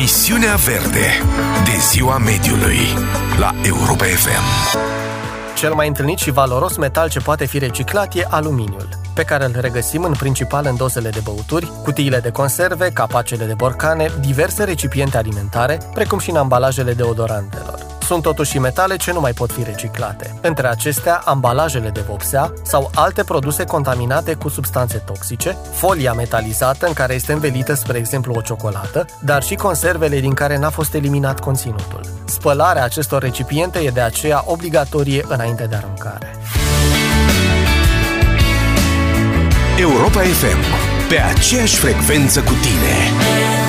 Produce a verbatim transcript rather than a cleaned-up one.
Emisiunea Verde de Ziua Mediului la Europa F M. Cel mai întâlnit și valoros metal ce poate fi reciclat e aluminiul, pe care îl regăsim în principal în dozele de băuturi, cutiile de conserve, capacele de borcane, diverse recipiente alimentare, precum și în ambalajele deodorantelor. Sunt totuși metale ce nu mai pot fi reciclate. Între acestea, ambalajele de vopsea sau alte produse contaminate cu substanțe toxice, folia metalizată în care este învelită, spre exemplu, o ciocolată, dar și conservele din care n-a fost eliminat conținutul. Spălarea acestor recipiente e de aceea obligatorie înainte de aruncare. Europa F M, pe aceeași frecvență cu tine.